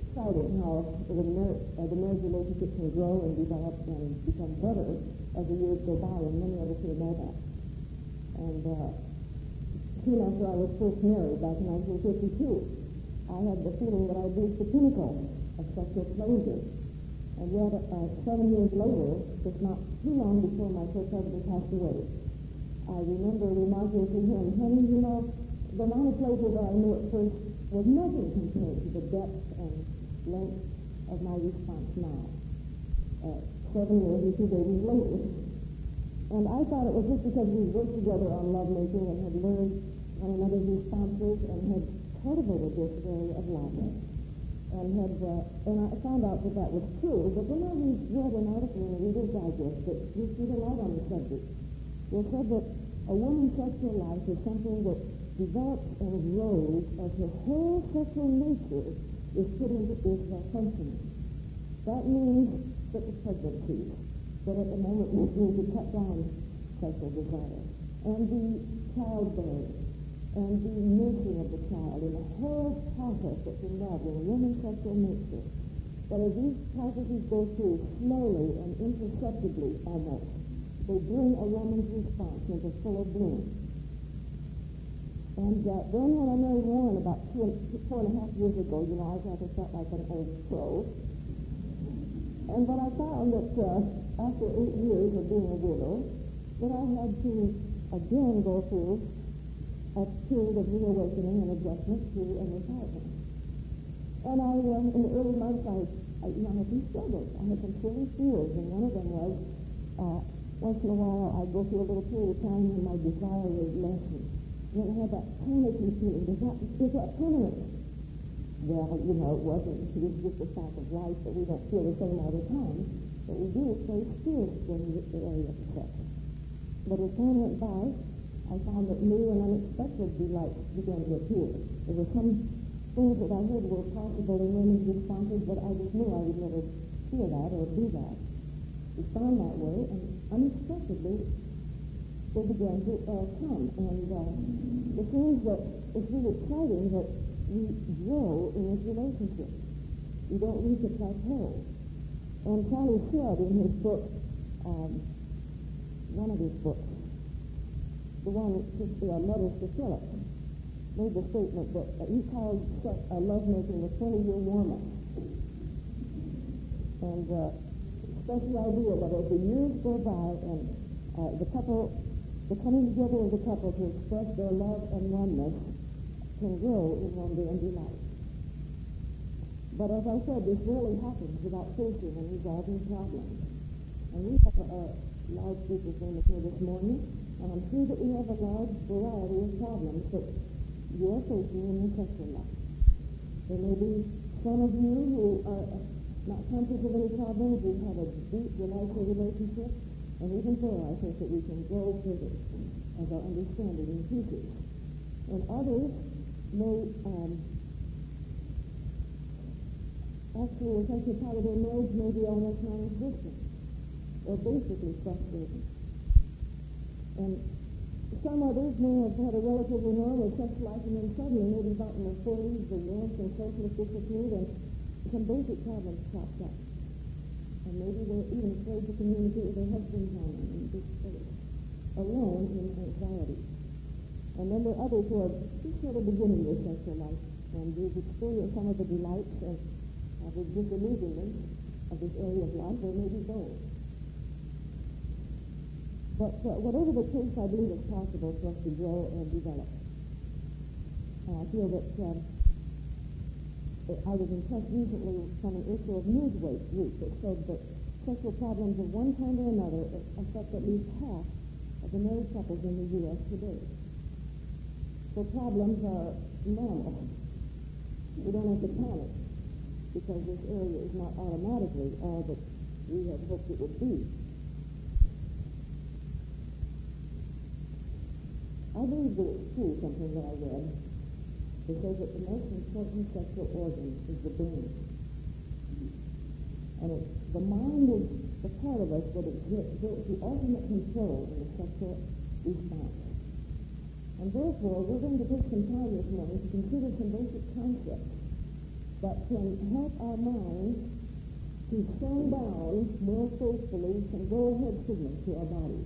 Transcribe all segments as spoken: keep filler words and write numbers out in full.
exciting how the marriage, uh, the marriage relationship can grow and develop and become better as the years go by, and many of us here know that. And uh, soon after I was first married, back in nineteen fifty-two, I had the feeling that I'd reached the pinnacle of sexual pleasure. And yet, uh, seven years later, just not too long before my first husband passed away, I remember remarking to him, honey, you know, the amount of pleasure that I knew at first was nothing compared to the depth and length of my response now. Uh, seven years and two babies later. And I thought it was just because we worked together on lovemaking and had learned one another's responses and had cultivated this area of love. And had, uh, and I found out that that was true. But then I read an article in the Reader's Digest that just shed a light on the subject. It said that a woman's sexual life is something that develops and grows as her whole sexual nature is put into is uh, functioning. That means that the pregnancy, that at the moment we need to cut down sexual desire, and the childbearing, and the nursing of the child, and the whole process that's involved in a woman's sexual nature, that as these processes go through slowly and imperceptibly almost, they bring a woman's response into full bloom. And uh, then when I married Warren about two, four and a half years ago, you know, I rather felt like an old pro. And but I found that uh, after eight years of being a widow, that I had to again go through a period of reawakening and adjustment to a new partner. And I, um, in the early months, I, I, you know, I had some struggles. I had some silly fears, and one of them was, uh, once in a while, I'd go through a little period of time when my desire was lessened. And I had that panicky feeling, is that, is that permanent? Well, you know, it wasn't. It was just a fact of life that we don't feel the same all the time, but we do stay spiritual in the area of sex. But as time went by, I found that new and unexpected delights began to appear. There were some things that I heard were possible in women's responses, but I just knew I would never feel that or do that. Respond that way, and unexpectedly, they began to uh, come. And uh, it seems that it's really exciting that we grow in this relationship. We don't reach a plateau. And Charlie said in his book, um, one of his books, the one, uh, Letters to Philip, made the statement that uh, he called sex, uh, lovemaking the twenty-year warm-up. And uh, that's the idea that as the years go by and uh, the couple, the coming together of the couple to express their love and oneness can grow in wonder and delight. But as I said, this rarely happens without facing and resolving problems. And we have a, a large group of women here this morning, and I'm sure that we have a large variety of problems that you're facing in your sexual life. There may be some of you who are not conscious of any problems. You've had a deep, delightful relationship, and even there I think that we can grow further as our understanding increases. And others may um, actually, in such a part of their marriage, may be almost non-existent, or basically frustrating. And some others may have had a relatively normal sex life, and then suddenly, maybe about in their forties, the warmth and closeness disappeared, and some basic problems cropped up. And maybe they're even afraid to communicate with their husbands on them, and just uh, alone in anxiety. And then there are others who are just sort of beginning their sexual life, and you've experienced some of the delights and uh, the disillusionment of this area of life. There may be both. But uh, whatever the case, I believe it's possible for us to grow and develop. And I feel that um, I was impressed recently from an issue of Newsweek that said that sexual problems of one kind or another affect at least half of the married couples in the U S today. So problems are normal. We don't have to panic because this area is not automatically all that we had hoped it would be. I believe that it's true, something that I read, that says that the most important sexual organ is the brain. And it, the mind is the part of us that exerts the ultimate control in the sexual response. And therefore, we're going to take some time this morning to consider some basic concepts that can help our minds to slow down more faithfully some go-ahead signals to our bodies.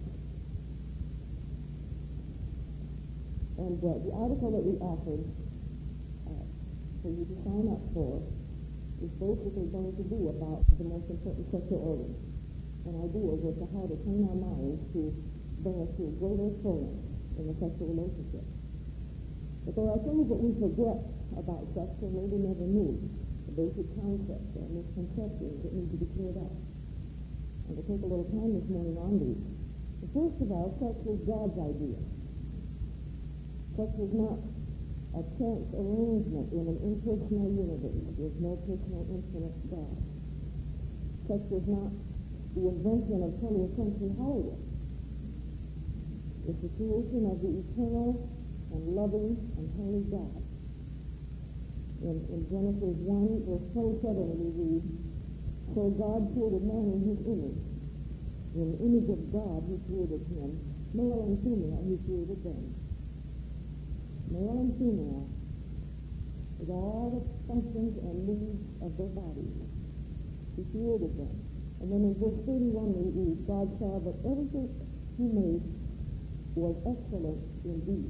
And uh, the article that we offered uh, for you to sign up for is basically going to be about the most important sexual organs and ideas as to how to train our minds to bring us to greater fullness in the sexual relationship. But there are things that we forget about sex or maybe never knew, the basic concepts or misconceptions that need to be cleared up. And to take a little time this morning on these. But first of all, sex is God's idea. Sex is not a chance arrangement in an impersonal universe. There's no personal, infinite God. Sex is not the invention of twentieth century Hollywood. It's the creation of the eternal and loving and holy God. In, in Genesis one, verse twenty-seven, we read, "So God created man in his image. In the image of God he created him. Male and female he created them." Male and female, with all the functions and needs of their bodies. He created them. And then in verse thirty-one we read, God saw that everything he made was excellent indeed.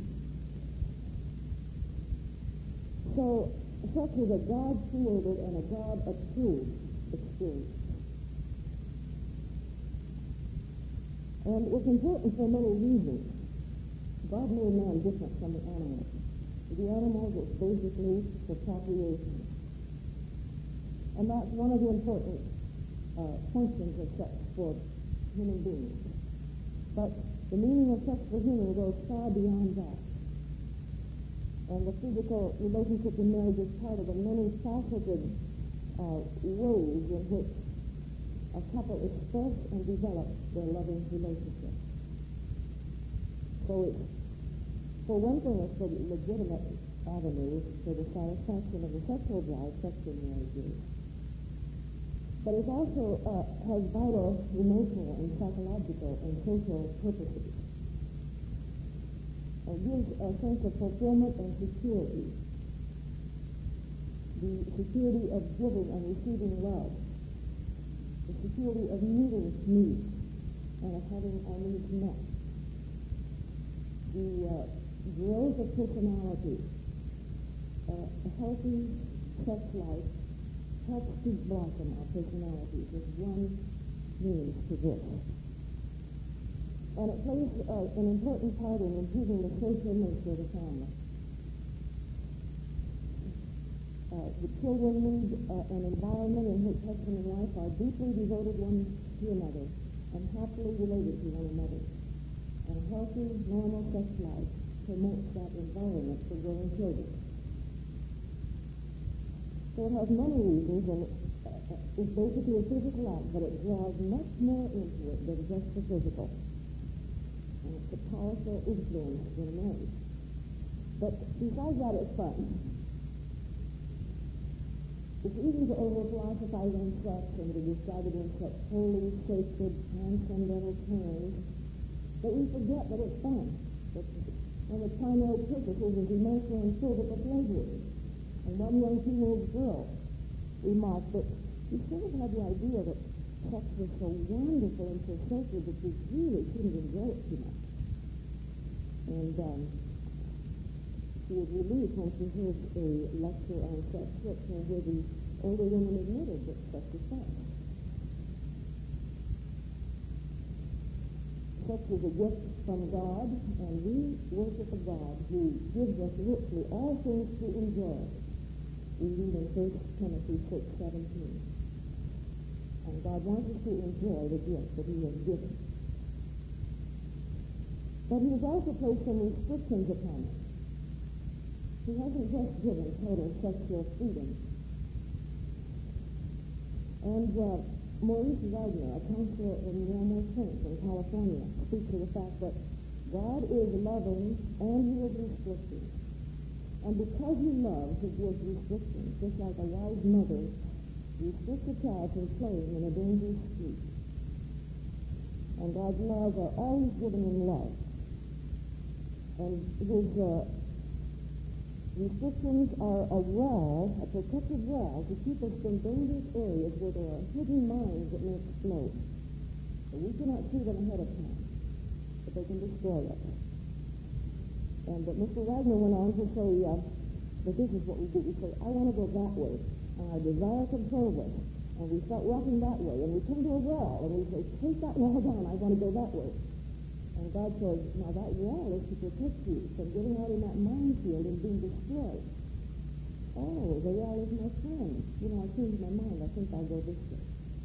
So, sex is a God-created and a God-approved experience. And it's important for many reasons. God made man different from the animals. The animals, it's basically for procreation. And that's one of the important uh, functions of sex for human beings. But the meaning of sex for humans goes far beyond that. And the physical relationship in marriage is part of the many faceted uh, ways in which a couple express and develop their loving relationship. So it's, for one thing, it's a legitimate avenue for the satisfaction of the sexual drive sex in marriages. But it also uh, has vital emotional and psychological and social purposes. It gives a sense of fulfillment and security. The security of giving and receiving love. The security of meeting needs and of having our needs met. The uh, growth of personality. Uh, a healthy sex life helps to blossom our personalities as one means to this. And it plays uh, an important part in improving the social nature of the family. Uh, the children need uh, an environment in which husband and wife are deeply devoted one to another and happily related to one another. And a healthy, normal sex life promotes that environment for growing children. So it has many reasons, and uh, it's basically a physical act, but it draws much more into it than just the physical. And it's a powerful influence in marriage. But besides that, it's fun. It's easy to over-philosophize on sex and to describe it in such holy, sacred, transcendental terms that we forget that it's fun. That one of the primary purposes is emotional and physical pleasure. And one young teenage girl remarked that she sort of had the idea that sex was so wonderful and so sacred that you really couldn't enjoy it too much. And um, she was relieved when she heard a lecture on sex where the older woman admitted that sex is fun. Sex is a gift from God, and we worship a God who gives us richly all things to enjoy. We read in First Timothy six seventeen. And God wants us to enjoy the gift that he has given. But he has also placed some restrictions upon us. He hasn't just given total sexual freedom. And uh, Maurice Gardner, a counselor in Ramo Saints in California, speaks of the fact that God is loving and he is restricting. And because he loves, he gives restrictions, just like a wise mother restricts a child from playing in a dangerous street. And God's laws are always given in love. And his uh, Restrictions are a wall, a protective wall, to keep us from dangerous areas where there are hidden mines that may explode. So we cannot see them ahead of time, but they can destroy us. And uh, Mister Wagner went on to say uh, that this is what we do. We say, I want to go that way, and our desire controls us. And we start walking that way, and we come to a wall, and we say, take that wall down, I want to go that way. And God says, now that wall is to protect you from getting out in that minefield and being destroyed. Oh, the wall is my friend. You know, I changed my mind. I think I'll go this way.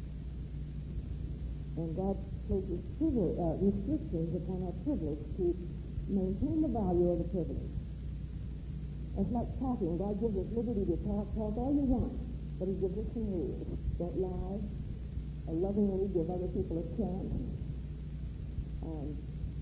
And God places privilege, uh, restrictions upon our privilege to maintain the value of the privilege. It's like talking. God gives us liberty to talk, talk all you want, but he gives us some rules. Don't lie. Uh, lovingly give other people a chance. Um,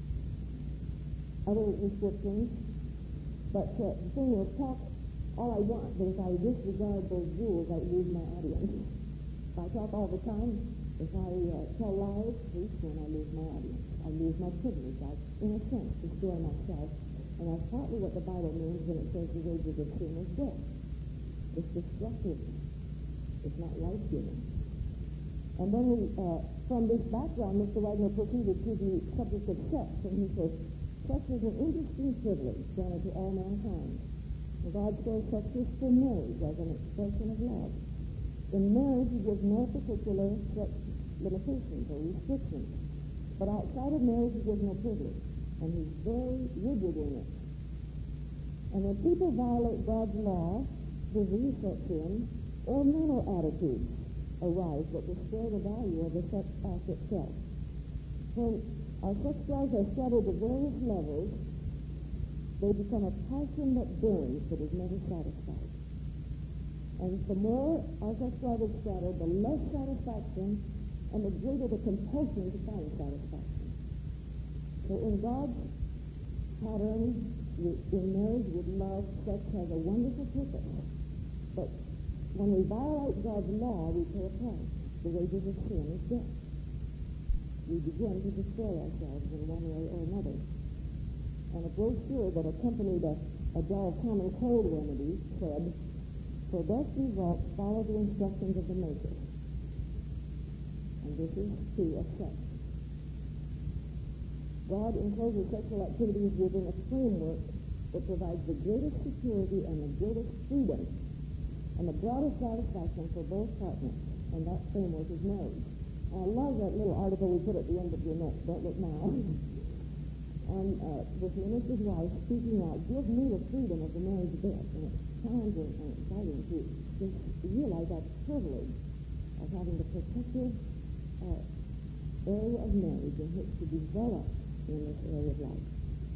other restrictions. But uh, the thing is, talk all I want, but if I disregard those rules, I lose my audience. If I talk all the time, if I uh, tell lies, pretty soon I lose my audience. I lose my privilege. I, in a sense, destroy myself. And that's partly what the Bible means when it says the wages of sin is death. It's destructive. It's not life-giving. And then we, uh, from this background, Mister Wagner proceeded to the subject of sex, and he says, sex is an interesting privilege granted to all mankind. And God says sex is for marriage as an expression of love. In marriage, he gives no particular sex limitations or restrictions. But outside of marriage, he gives no privilege. And he's very rigid in it. And when people violate God's law, disease sets in, or mental attitudes arise that destroy the value of the sex act itself. When our sex drives are scattered to various levels, they become a passion that burns but is never satisfied. And the more our sex drive is scattered, the less satisfaction and the greater the compulsion to find satisfaction. So in God's pattern, in marriage with love, sex has a wonderful purpose. But when we violate God's law, we pay a price. The wages of sin is death. We begin to destroy ourselves in one way or another. And a brochure that accompanied a, a jar of common cold remedy said, for best results, follow the instructions of the Maker. And this is true of sex. God encloses sexual activities within a framework that provides the greatest security and the greatest freedom and the broadest satisfaction for both partners. And that framework is marriage. And I love that little article we put at the end of your notes. Don't look now. And uh, this minister's wife speaking out, give me the freedom of the marriage bed. And it's challenging and exciting to just realize that privilege of having the protective uh, area of marriage in which to develop in this area of life.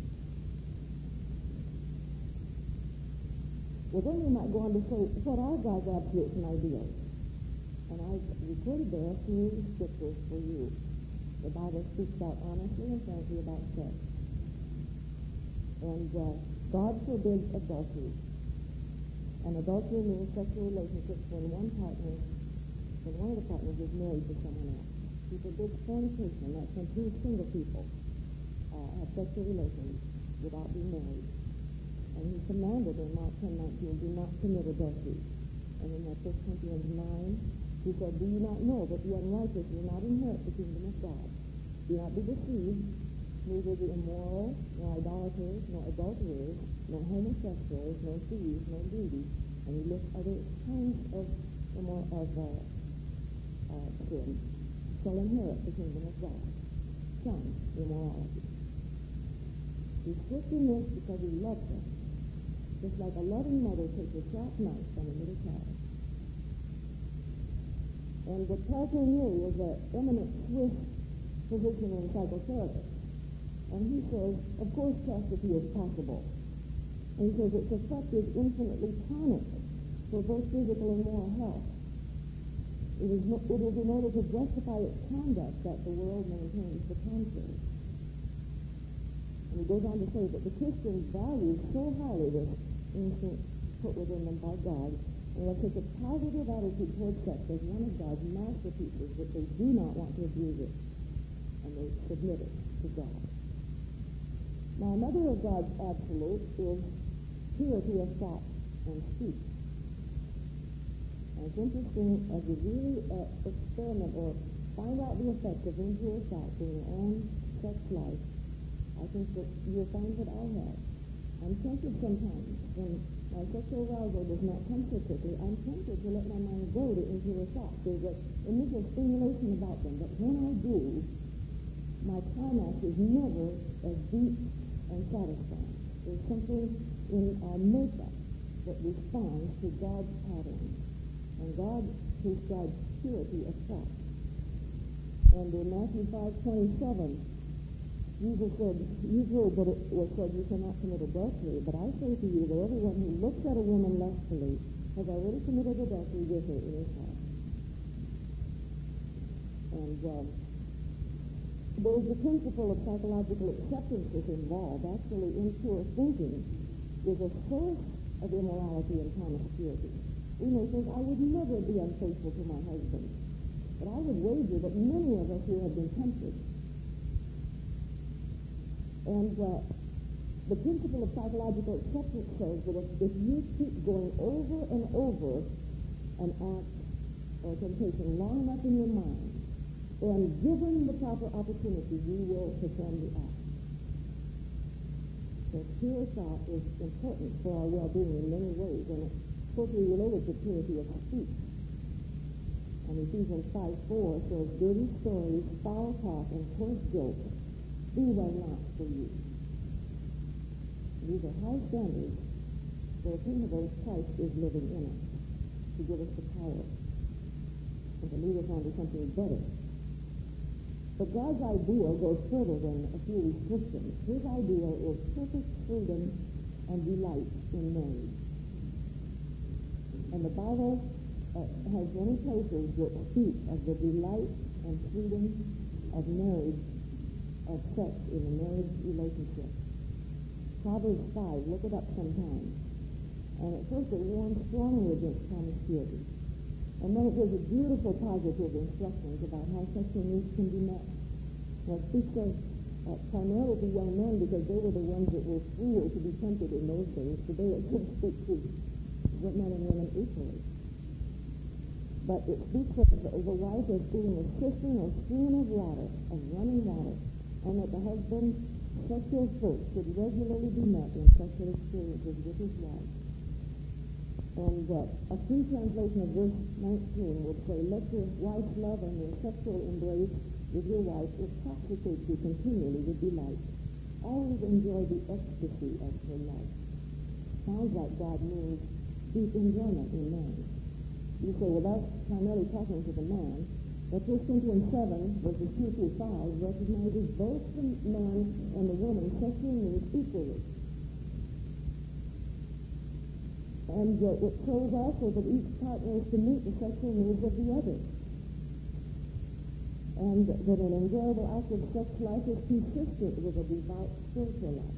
Well, then we might go on to say, what are God's absolutes and ideals? And I've recorded there a few scriptures for you. The Bible speaks out honestly and frankly about sex. And uh, God forbids adultery. And adultery means sexual relationships when one partner, when one of the partners is married to someone else. He forbids fornication. That's when two single people uh, have sexual relations without being married. And he commanded in Mark ten nineteen, do not commit adultery. And in that First Corinthians nine, he said, do you not know that the unrighteous will not inherit the kingdom of God? Do not be deceived. Neither the immoral, nor idolaters, nor adulterers, nor homosexuals, nor thieves, nor greedy, and he lists other kinds of immoral, of uh, uh, sin, shall inherit the kingdom of God. Shun immorality. Restricting this because he loves us, just like a loving mother takes a sharp knife from a little child. And the Paul Tournier is an eminent Swiss physician and psychotherapist. And he says, of course, chastity is possible. And he says its effect is infinitely tonic for both physical and moral health. It is, no, it is in order to justify its conduct that the world maintains the contrary. And he goes on to say that the Christians value so highly this instinct put within them by God, and they take a positive attitude towards sex as one of God's masterpieces that they do not want to abuse it, and they submit it to God. Now, another of God's absolutes is purity of thought and speech. And it's interesting as you really uh, experiment or find out the effect of impure thoughts in your own sex life. I think that you'll find what I have. I'm tempted sometimes when my sexual arousal does not come so quickly. I'm tempted to let my mind go to impure thoughts. There's an initial stimulation about them, but when I do, my climax is never as deep and satisfying. There's something in our makeup that responds to God's pattern. And God prescribes purity of thought. And in Matthew five twenty-seven, Jesus said, you've heard that it was said you cannot commit adultery, but I say to you that everyone who looks at a woman lustfully has already committed adultery with her in his heart. And um, there's the principle of psychological acceptance that's involved. Actually, impure thinking is a source of immorality and promiscuity. We may think, I would never be unfaithful to my husband. But I would wager that many of us here have been tempted. And uh, the principle of psychological acceptance says that if, if you keep going over and over an act or temptation long enough in your mind, then given the proper opportunity, you will perform the act. So pure thought is important for our well-being in many ways, and it's closely related to purity of speech. And Ephesians five four says, dirty stories, foul talk, and coarse jokes, these are not for you. These are high standards for a kingdom of Christ is living in us, to give us the power and to lead us on to something better. But God's ideal goes further than a few restrictions. His ideal is perfect freedom and delight in marriage. And the Bible uh, has many places that speak of the delight and freedom of marriage, of sex in a marriage relationship. Proverbs five, look it up sometime. And at first it warns strongly against promiscuity. And then it gives a beautiful positive instructions about how sexual needs can be met. Well, it speaks of uh, primarily to young men because they were the ones that were freer to be tempted in those days. Today it should speak to men and women equally. But it speaks of the, the wife as being a cistern or stream of water, of running water, and that the husband's sexual thirst should regularly be met in sexual experiences with his wife. And uh, a free translation of verse nineteen would say, let your wife's love and your sexual embrace with your wife intoxicate you continually with delight. Always enjoy the ecstasy of her love. Sounds like God means deep enjoyment in marriage. You say, well, that's primarily talking to the man. But First Corinthians seven, verses two through five, recognizes both the man and the woman's sexual needs equally. And uh, it shows also that each partner is to meet the sexual needs of the other. And that an enjoyable active sex life is consistent with a devout spiritual life.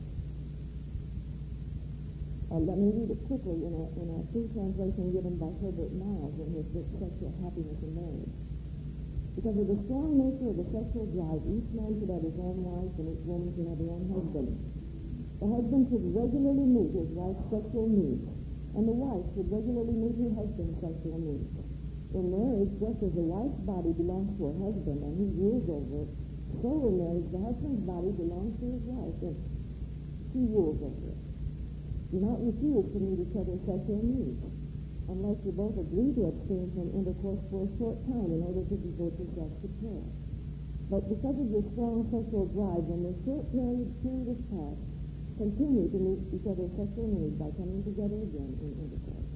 Uh, let me read it quickly in a, in a free translation given by Herbert Miles in his book, Sexual Happiness in Marriage. Because of the strong nature of the sexual drive, each man should have his own wife and each woman should have her own husband. The husband should regularly meet his wife's sexual needs, and the wife should regularly meet her husband's sexual needs. In marriage, just as the wife's body belongs to her husband and he rules over it, so in marriage the husband's body belongs to his wife and she rules over it. Do not refuse to meet each other's sexual needs, unless you both agree to abstain from intercourse for a short time in order to devote yourself to prayer. But because of your strong sexual drive, when the short period, period is past, continue to meet each other's sexual needs by coming together again in intercourse.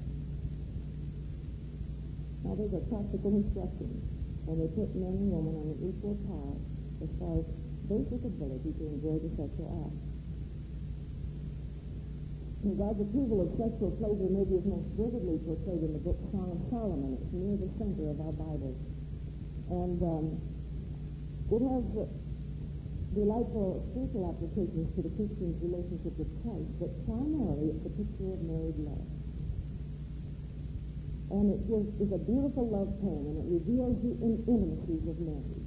Now there's a practical instruction when they put men and women on an equal par as far as basic ability to enjoy the sexual act. And God's approval of sexual pleasure may be most vividly portrayed in the book Song of Solomon. It's near the center of our Bible. And um, it has uh, delightful spiritual applications to the Christian's relationship with Christ, but primarily it's a picture of married love. And it gives, is a beautiful love poem, and it reveals the in- intimacies of marriage.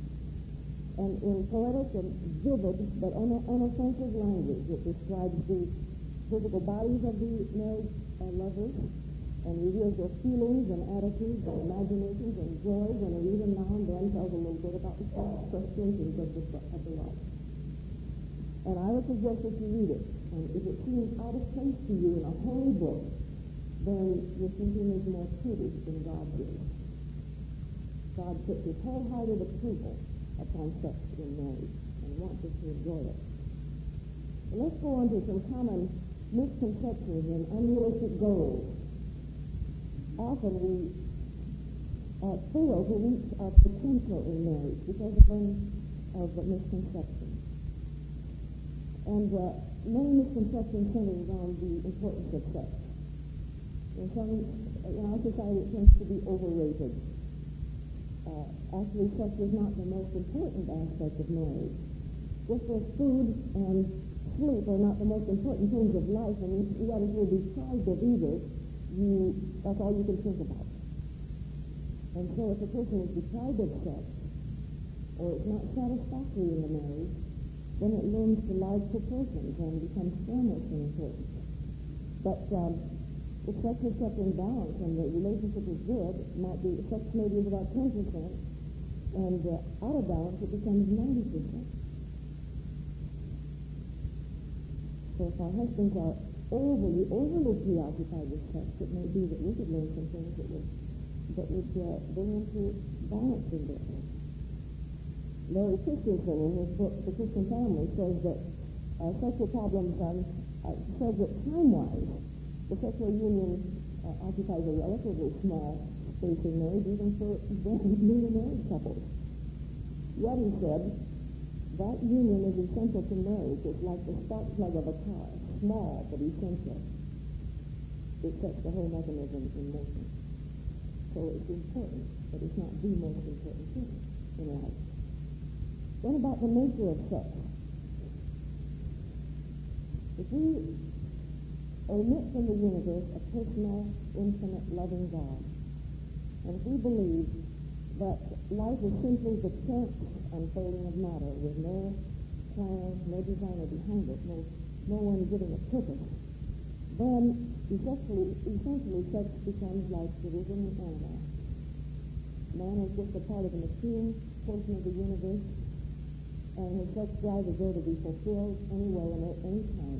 And in poetic and vivid but un- unoffensive language, it describes the physical bodies of the married uh, lovers, and reveals their feelings and attitudes and imaginations and joys, and it even now and then tells a little bit about the frustrations of the, of the love. And I would suggest that you read it. And if it seems out of place to you in a holy book, then your thinking is more prudent than God did. God puts his wholehearted approval upon sex in marriage and wants us to enjoy it. But let's go on to some common misconceptions and unrealistic goals. Often we uh, fail to reach our potential in marriage because of, um, of the misconceptions. And uh, many misconceptions center around the importance of sex. In some, in our society, it tends to be overrated. Uh, actually, sex is not the most important aspect of marriage. Just as food and sleep are not the most important things of life, and yet if you're deprived of either, you, that's all you can think about. And so if a person is deprived of sex, or it's not satisfactory in the marriage, then it looms to large proportions and becomes far more important. But um, if sex is kept in balance and the relationship is good, it might be, sex maybe is about ten percent, and uh, out of balance it becomes ninety percent. So if our husbands are overly, overly preoccupied with sex, it may be that we could learn some things that would, that would uh, bring into balance in this. Larry Christensen, in his book, The Christian Family, says that uh, sexual problems, um, uh, says that time-wise, the sexual union uh, occupies a relatively small space in marriage, even for newly married couples. Yet, he said, that union is essential to marriage. It's like the spark plug of a car, small but essential. It sets the whole mechanism in motion. So it's important, but it's not the most important thing in life. Then about the nature of sex. If we omit from the universe a personal, infinite, loving God, and if we believe that life is simply the chance unfolding of matter with no plan, no designer behind it, no, no one giving it purpose, then essentially, essentially sex becomes like it is in an animal. Man is just a part of the machine portion of the universe, and his sex drive is there to be fulfilled anyway and at any time.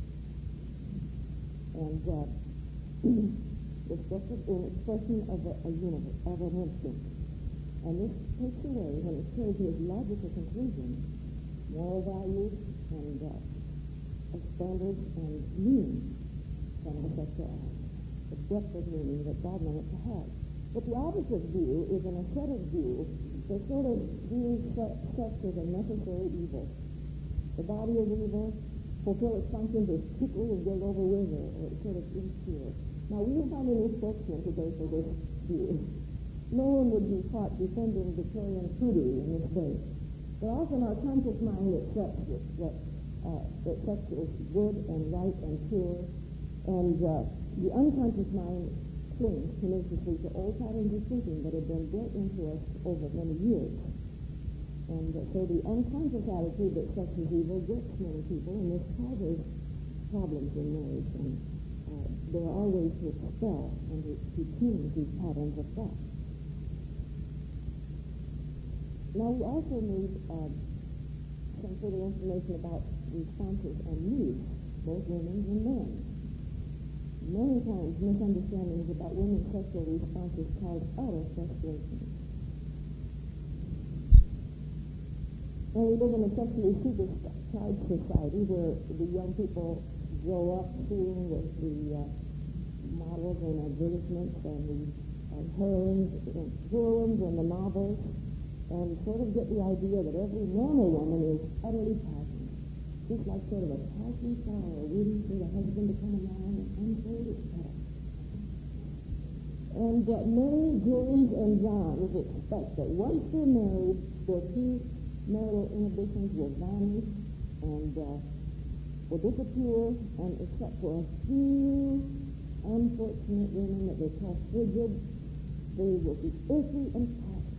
And uh, it's just an expression of a, a universe, of an instinct. And this takes away, when it's carried to its logical conclusion, moral values and uh, standards and meaning from the sexual act, the depth of meaning that God meant it to have. But the opposite view is an ascetic view that sort of views sex as a necessary evil. The body is evil, fulfill its functions as quickly and get over with, or, or sort of impure. Now, we don't find any spokesman today for this view. No one would be caught defending Victorian prudery in this day. But often our conscious mind accepts it, that, uh, that sex is good and right and pure, and uh, the unconscious mind clings tenaciously to old patterns of thinking that have been built into us over many years. And uh, so the unconscious attitude that sex is evil gets many people, and this causes problems in marriage. And uh, there are ways to expel and to, to change these patterns of thought. Now, we also need uh, some further information about responses and needs, both women's and men's. Many times, misunderstandings about women's sexual responses cause utter frustration. And we live in a sexually supercharged society where the young people grow up seeing the, the uh, models and advertisements and the uh, heroines, uh, heroines in the novels, and sort of get the idea that every normal woman is utterly passionate, just like sort of a passion flower waiting for the husband to come along and unfold its petals. And uh, many James and Johns expect that once they're married, their premarital inhibitions will vanish and uh, will disappear, and except for a few unfortunate women that they call frigid, they will be earthy and passionate.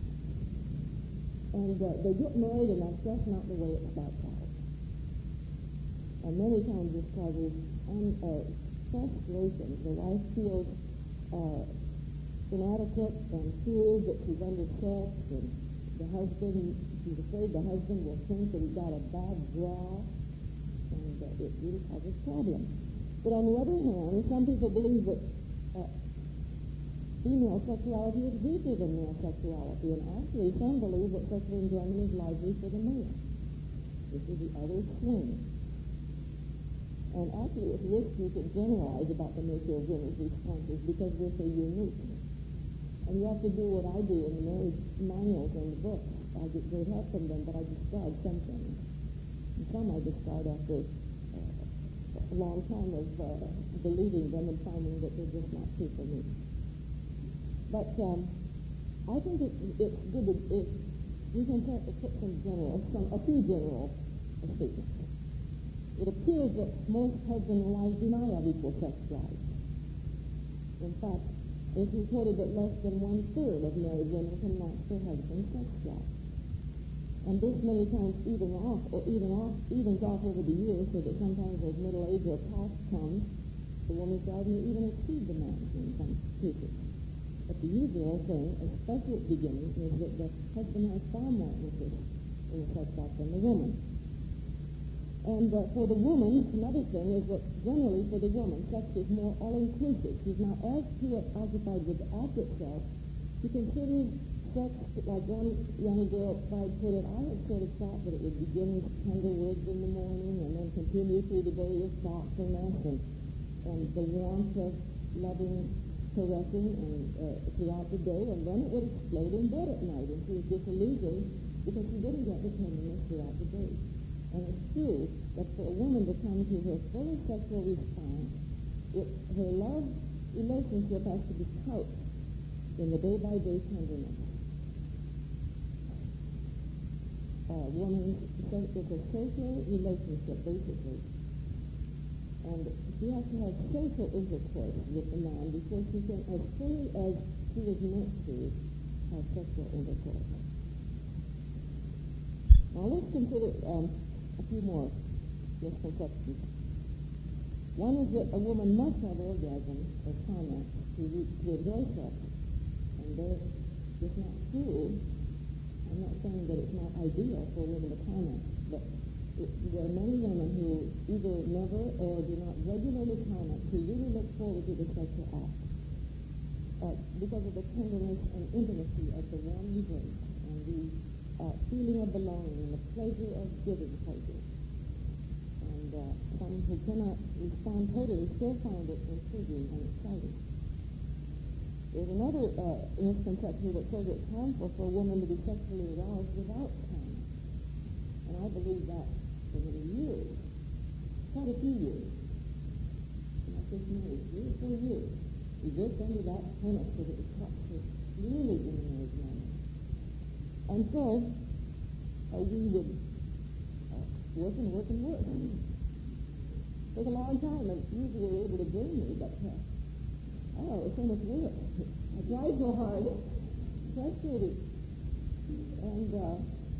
And uh, they get married, and that's just not the way it starts out. uh, many times this causes un- uh, frustration. The wife feels uh, inadequate and fears that she's undersexed, and the husband, she's afraid the husband will think that he's got a bad draw, and uh, it really causes problems. But on the other hand, some people believe that uh, female sexuality is deeper than male sexuality, and actually some believe that sexual enjoyment is largely for the male. This is the other swing. And actually it's risky to generalize about the nature of women's responses because we're so unique. And you have to do what I do in the marriage manuals and the books. I get great help from them, but I discard some things. And some I discard after uh, a long time of uh, believing them and finding that they're just not true for me. But um, I think it, it's good to, it, we can put some general, some, a few general statements. It appears that most husbands and wives do not have equal sex drives. In fact, it's reported that less than one-third of married women can match their husband's sex drive. And this many times even off, or even off, evens off over the years, so that sometimes as middle age or past comes, the woman's drive may even exceed the man's in some cases. But the usual thing, especially at the beginning, is that the husband has far more interest in the sex act than the woman. And uh, for the woman, another thing is that generally for the woman, sex is more all-inclusive. She's not as preoccupied with the act itself. She considers sex, like one young girl tried to put it, I had sort of thought that it would begin with tender words in the morning and then continue through the day with thoughtfulness and, and the warmth of loving caressing and uh, throughout the day, and then it would explode in bed at night, and she was disillusioned because she didn't get the tenderness throughout the day. And it's true that for a woman to come to her full sexual response, it, her love relationship has to be couched in the day-by-day tenderness. A woman, it's a social relationship, basically. And she has to have social intercourse with the man before she can, as fully as she was meant to, have sexual intercourse. Now let's consider um, a few more misconceptions. One is that a woman must have orgasm or climax to, to enjoy sex. And that's just not true. I'm not saying that it's not ideal for a woman to climax, but it, there are many women who either never or do not regularly climax who really look forward to the sexual act uh, because of the tenderness and intimacy of the warm embrace and the uh, feeling of belonging and the pleasure of giving pleasure. And uh, some who cannot respond totally still find it intriguing and exciting. There's another uh, misconception that says it's harmful for a woman to be sexually aroused without climax. And I believe that for many years, quite a few years, not just married, three or four years, we worked under that premise that it was taught so clearly in the marriage manual. And so, uh, we would uh, work and work and work. It took a long time, and usually we were able to bring me, but uh, oh, it's so much work. I tried so hard, frustrated. And uh,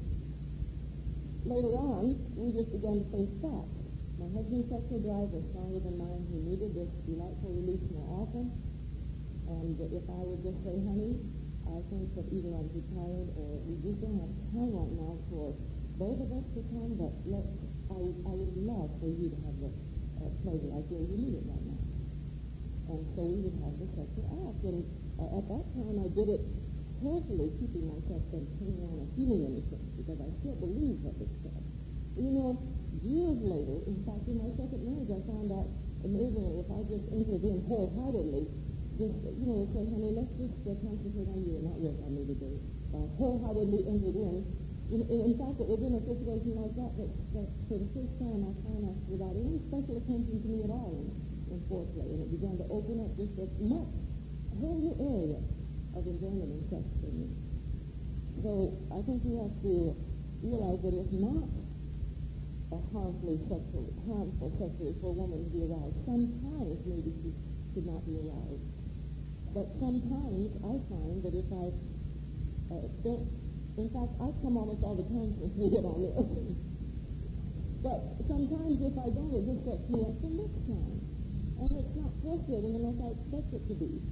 later on, we just began to think back. My husband's sexual drive was stronger than mine. He needed this delightful release more often. And if I would just say, honey, I think that either I'm too tired or we just don't have time right now for both of us to come, but let, I, I would love for you to have the uh, pleasure. I feel you need it right now. And so we would have the sexual act. And uh, at that time, I did it carefully, keeping myself from turning on or feeling anything, because I still believe what it said. You know, years later, in fact, in my second marriage, I found out amazingly, if I just entered in wholeheartedly, just, you know, say, honey, let's just uh, concentrate on you and not work on me today. Uh, wholeheartedly entered in. In, in fact, it was in a situation like that that, that for the first time I climaxed without any special attention to me at all in, in foreplay, and it began to open up just a much, a whole new area of enjoyment and sex for me. So I think we have to realize that it's not a harmfully sexual, harmful sexually for a woman to be aroused. Sometimes maybe she should not be aroused. But sometimes I find that if I uh, don't, in fact, I come almost all the time since we get on this. But sometimes if I don't, it just sets me up for next time. And it's not frustrating unless I expect it to be.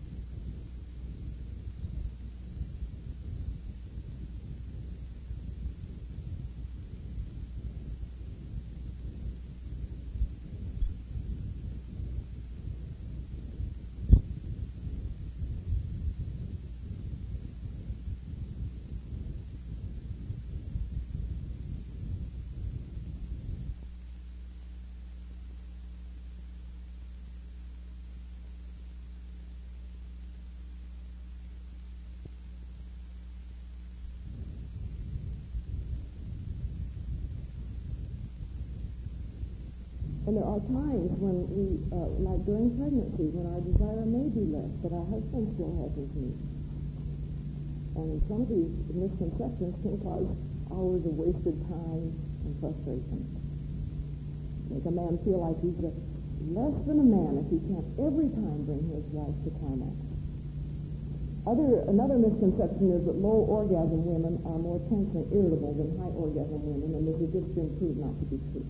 And there are times when we, uh, like during pregnancy, when our desire may be less, but our husband still has his needs. And some of these misconceptions can cause hours of wasted time and frustration. Make a man feel like he's a, less than a man if he can't every time bring his wife to climax. Other, another misconception is that low orgasm women are more tense and irritable than high orgasm women, and this has just been proved not to be true.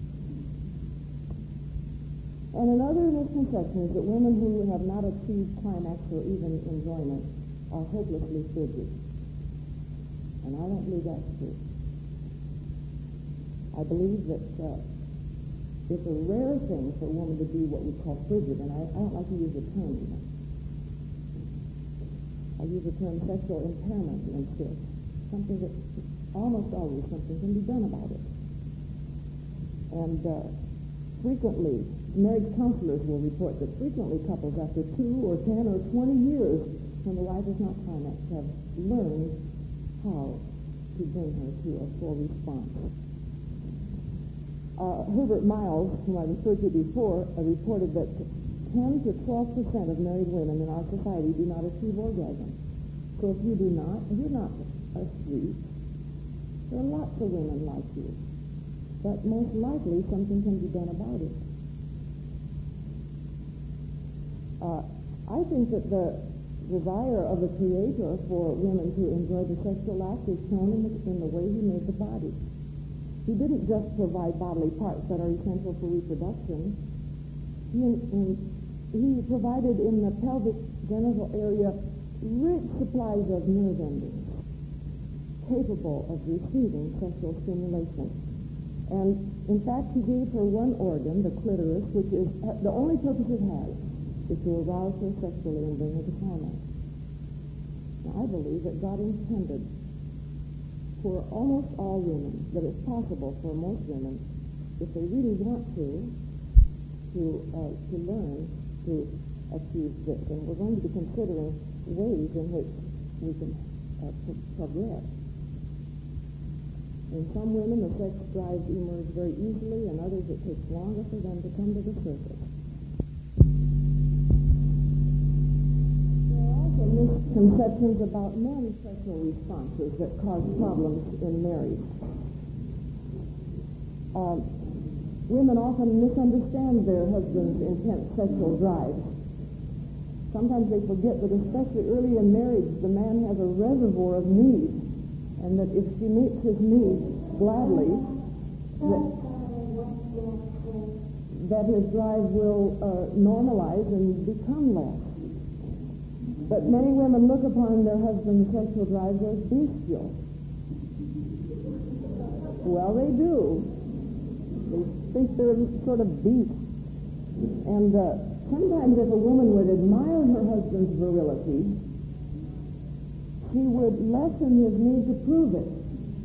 And another misconception is that women who have not achieved climax or even enjoyment are hopelessly frigid. And I don't believe that's true. I believe that uh, it's a rare thing for a woman to be what we call frigid, and I, I don't like to use the term even. I use the term sexual impairment instead. Something that almost always something can be done about it. And uh, frequently, marriage counselors will report that frequently couples after two or ten or twenty years, when the wife is not climaxed, have learned how to bring her to a full response. Uh, Herbert Miles, whom I referred to before, uh, reported that ten to twelve percent of married women in our society do not achieve orgasm. So if you do not, you're not asleep. There are lots of women like you. But most likely something can be done about it. Uh, I think that the desire of the Creator for women to enjoy the sexual act is shown in the, in the way He made the body. He didn't just provide bodily parts that are essential for reproduction. He, in, he provided in the pelvic genital area rich supplies of nerve endings capable of receiving sexual stimulation. And in fact, He gave her one organ, the clitoris, which is the only purpose it has is to arouse her sexually and bring her to climax. Now, I believe that God intended for almost all women, that it's possible for most women, if they really want to, to uh, to learn to achieve this. And we're going to be considering ways in which we can uh, pro- progress. In some women, the sex drives emerge very easily, and others it takes longer for them to come to the surface. Misconceptions about men's sexual responses that cause problems in marriage. Um, women often misunderstand their husband's intense sexual drive. Sometimes they forget that especially early in marriage, the man has a reservoir of needs, and that if she meets his needs gladly, that, that his drive will uh, normalize and become less. But many women look upon their husband's sexual drives as bestial. Well, they do. They think they're sort of beasts. And uh, sometimes if a woman would admire her husband's virility, she would lessen his need to prove it.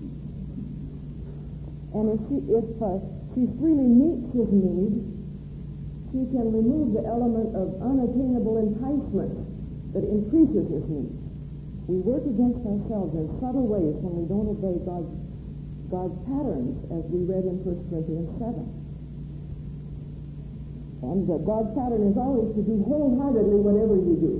And if she, if, uh, she freely meets his need, she can remove the element of unattainable enticement that increases his need. We work against ourselves in subtle ways when we don't obey God's, God's patterns, as we read in First Corinthians seven. And uh, God's pattern is always to do wholeheartedly whatever you do.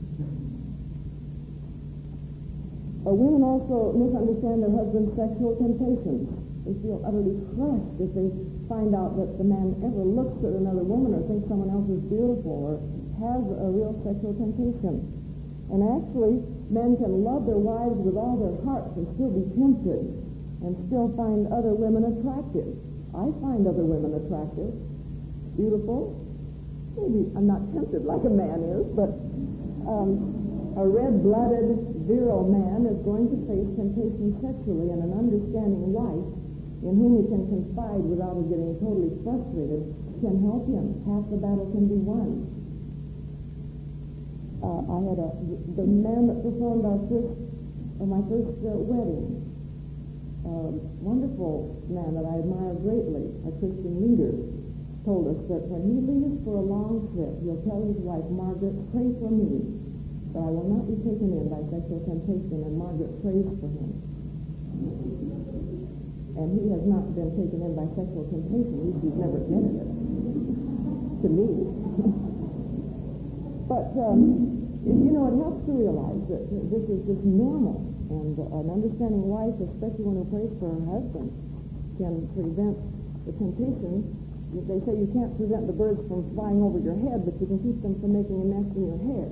Uh, women also misunderstand their husband's sexual temptations. They feel utterly crushed if they find out that the man ever looks at another woman or thinks someone else is beautiful or has a real sexual temptation. And actually, men can love their wives with all their hearts and still be tempted and still find other women attractive. I find other women attractive, beautiful. Maybe I'm not tempted like a man is, but um, a red-blooded, virile man is going to face temptation sexually, and an understanding wife in whom he can confide without getting totally frustrated can help him. Half the battle can be won. Uh, I had a the man that performed our first, uh, my first uh, wedding. A wonderful man that I admire greatly, a Christian leader, told us that when he leaves for a long trip, he'll tell his wife, Margaret, pray for me, that I will not be taken in by sexual temptation, and Margaret prays for him. And he has not been taken in by sexual temptation. He's never admitted it to me. But, um, you know, it helps to realize that this is just normal. And uh, an understanding wife, especially one who prays for her husband, can prevent the temptation. They say you can't prevent the birds from flying over your head, but you can keep them from making a nest in your hair.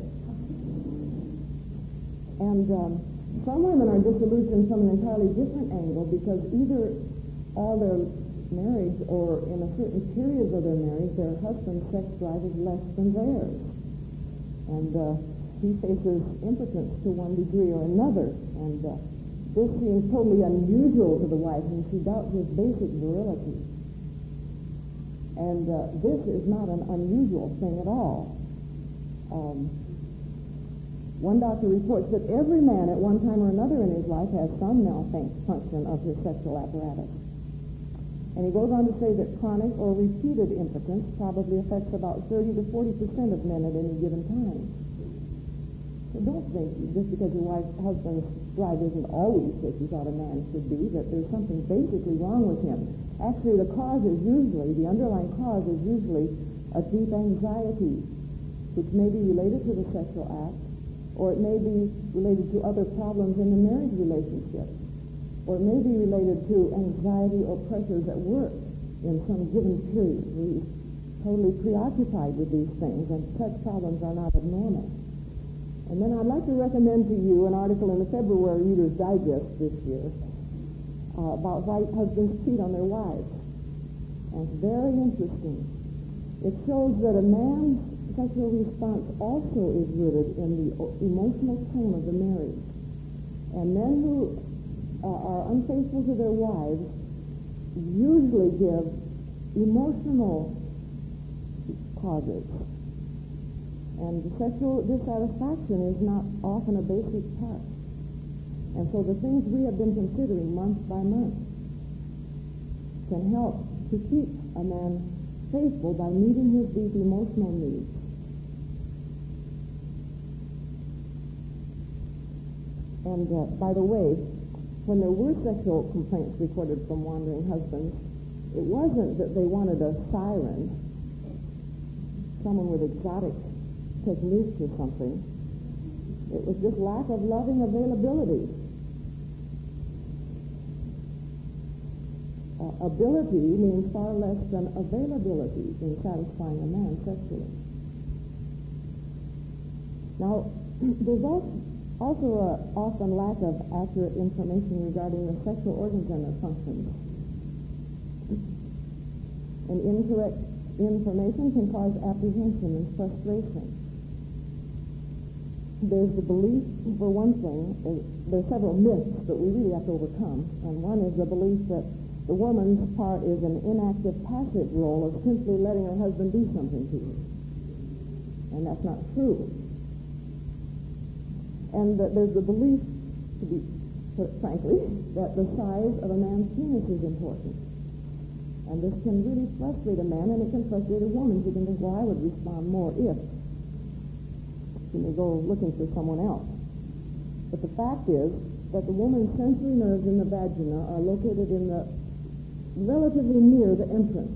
And um, some women are disillusioned from an entirely different angle because either all their marriage or in a certain period of their marriage, their husband's sex drive is less than theirs. And uh, he faces impotence to one degree or another. And uh, this seems totally unusual to the wife, and she doubts his basic virility. And uh, this is not an unusual thing at all. Um, one doctor reports that every man at one time or another in his life has some malfunction of his sexual apparatus. And he goes on to say that chronic or repeated impotence probably affects about thirty to forty percent of men at any given time. So don't think just because your wife's husband's drive isn't always as you thought a man should be, that there's something basically wrong with him. Actually, the cause is usually, the underlying cause is usually a deep anxiety, which may be related to the sexual act, or it may be related to other problems in the marriage relationship, or it may be related to anxiety or pressures at work in some given period where he's totally preoccupied with these things, and such problems are not abnormal. And then I'd like to recommend to you an article in the February Reader's Digest this year uh, about why husbands cheat on their wives. And it's very interesting. It shows that a man's sexual response also is rooted in the emotional tone of the marriage. And men who uh, are unfaithful to their wives usually give emotional causes. And sexual dissatisfaction is not often a basic part. And so the things we have been considering month by month can help to keep a man faithful by meeting his deep emotional needs. And uh, by the way, when there were sexual complaints recorded from wandering husbands, it wasn't that they wanted a siren, someone with exotic techniques or something. It was just lack of loving availability. Uh, ability means far less than availability in satisfying a man sexually. Now, there's also Also, uh, often lack of accurate information regarding the sexual organs and their functions. And incorrect information can cause apprehension and frustration. There's the belief, for one thing, uh, there are several myths that we really have to overcome. And one is the belief that the woman's part is an inactive, passive role of simply letting her husband do something to her. And that's not true. And that there's the belief, to be put frankly, that the size of a man's penis is important. And this can really frustrate a man, and it can frustrate a woman who can think, well, I would respond more if. She may go looking for someone else. But the fact is that the woman's sensory nerves in the vagina are located in the relatively near the entrance.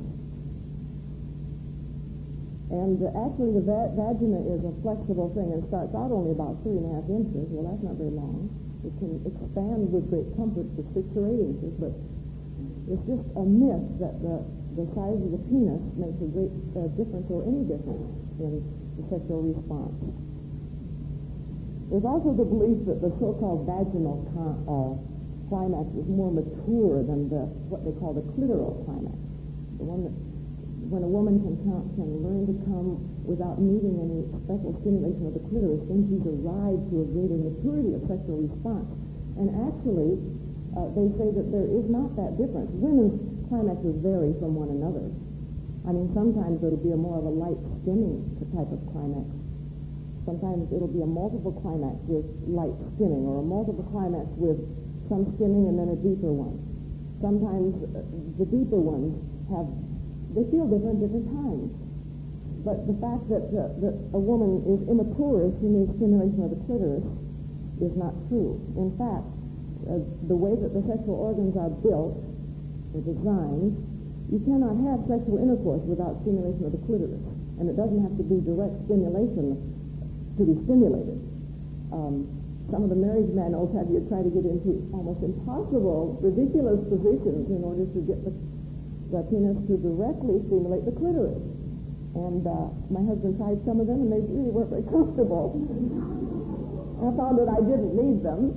And uh, actually, the va- vagina is a flexible thing and starts out only about three and a half inches. Well, that's not very long. It can expand with great comfort to six or eight inches, but it's just a myth that the, the size of the penis makes a great uh, difference or any difference in the sexual response. There's also the belief that the so-called vaginal con- uh, climax is more mature than the what they call the clitoral climax. the one that when a woman can come, can learn to come without needing any special stimulation of the clitoris, then she's arrived to a greater maturity of sexual response. And actually, uh, they say that there is not that difference. Women's climaxes vary from one another. I mean, sometimes it'll be a more of a light skimming type of climax. Sometimes it'll be a multiple climax with light skimming, or a multiple climax with some skimming and then a deeper one. Sometimes uh, the deeper ones have, they feel different at different times. But the fact that, uh, that a woman is immature in the stimulation of the clitoris is not true. In fact, uh, the way that the sexual organs are built or designed, you cannot have sexual intercourse without stimulation of the clitoris. And it doesn't have to be direct stimulation to be stimulated. Um, some of the married men also have you try to get into almost impossible, ridiculous positions in order to get the, the penis to directly stimulate the clitoris. And uh, my husband tried some of them, and they really weren't very comfortable. I found that I didn't need them.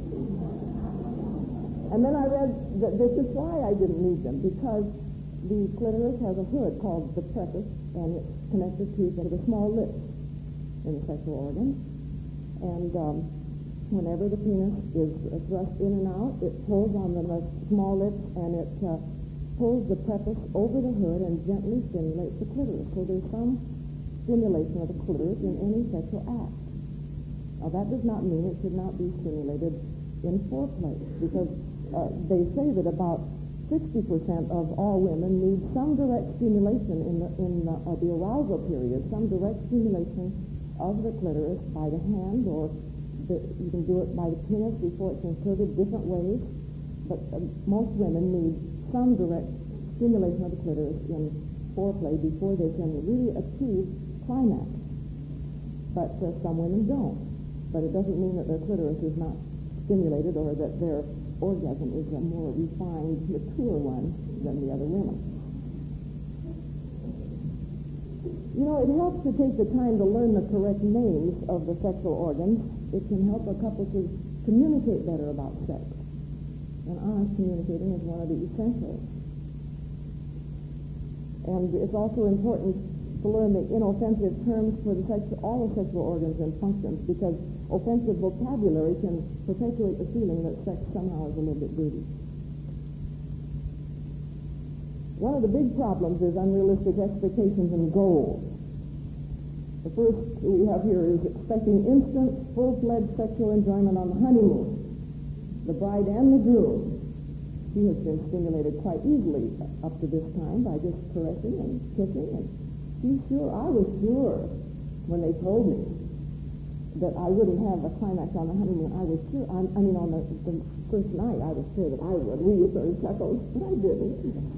And then I read that this is why I didn't need them, because the clitoris has a hood called the prepuce, and it's connected to sort of a small lip in the sexual organ. And um, whenever the penis is uh, thrust in and out, it pulls on the small lip, and it uh, pulls the prepuce over the hood and gently stimulates the clitoris. So there's some stimulation of the clitoris in any sexual act. Now that does not mean it should not be stimulated in foreplay, because uh, they say that about sixty percent of all women need some direct stimulation in the, in the, uh, the arousal period, some direct stimulation of the clitoris by the hand, or the, you can do it by the penis before it's inserted, different ways. But uh, most women need some direct stimulation of the clitoris in foreplay before they can really achieve climax. But uh, some women don't. But it doesn't mean that their clitoris is not stimulated or that their orgasm is a more refined, mature one than the other women. You know, it helps to take the time to learn the correct names of the sexual organs. It can help a couple to communicate better about sex. And honest communicating is one of the essentials. And it's also important to learn the inoffensive terms for the sex, all the sexual organs and functions, because offensive vocabulary can perpetuate the feeling that sex somehow is a little bit dirty. One of the big problems is unrealistic expectations and goals. The first we have here is expecting instant, full-fledged sexual enjoyment on the honeymoon. The bride and the groom, she has been stimulated quite easily up to this time by just caressing and kissing, and she's sure, I was sure when they told me that I wouldn't have a climax on the honeymoon. I was sure, I, I mean on the, the first night I was sure that I would. We sort of chuckled, but I didn't.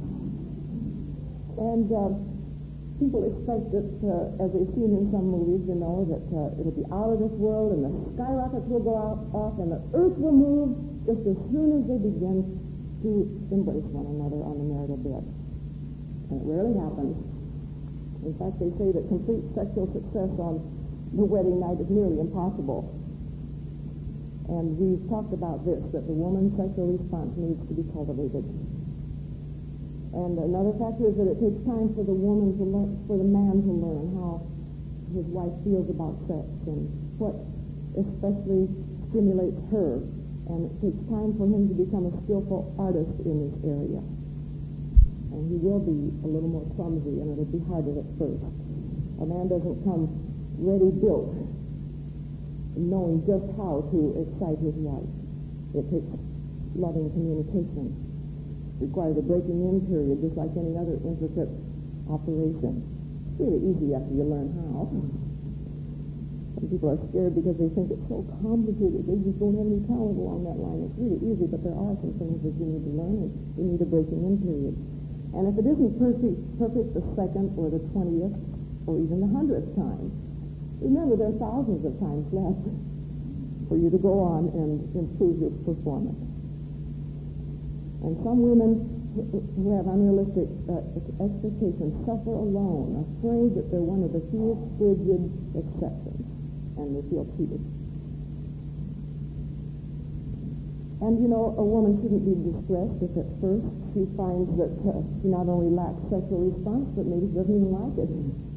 And uh, people expect that, uh, as they've seen in some movies, you know, that uh, it'll be out of this world and the skyrockets will go out, off and the earth will move just as soon as they begin to embrace one another on the marital bed. And it rarely happens. In fact, they say that complete sexual success on the wedding night is nearly impossible. And we've talked about this, that the woman's sexual response needs to be cultivated. And another factor is that it takes time for the woman to learn, for the man to learn how his wife feels about sex and what especially stimulates her. And it takes time for him to become a skillful artist in this area. And he will be a little more clumsy, and it'll be harder at first. A man doesn't come ready built, knowing just how to excite his wife. It takes loving communication. It requires a breaking in period, just like any other intricate operation. It's really easy after you learn how. Some people are scared because they think it's so complicated. They just don't have any talent along that line. It's really easy, but there are some things that you need to learn, and you need a breaking in period. And if it isn't perfect, perfect the second or the twentieth or even the hundredth time, remember there are thousands of times left for you to go on and improve your performance. And some women who have unrealistic uh, expectations suffer alone, afraid that they're one of the few frigid exceptions, and they feel cheated. And, you know, a woman shouldn't be distressed if at first she finds that uh, she not only lacks sexual response, but maybe doesn't even like it.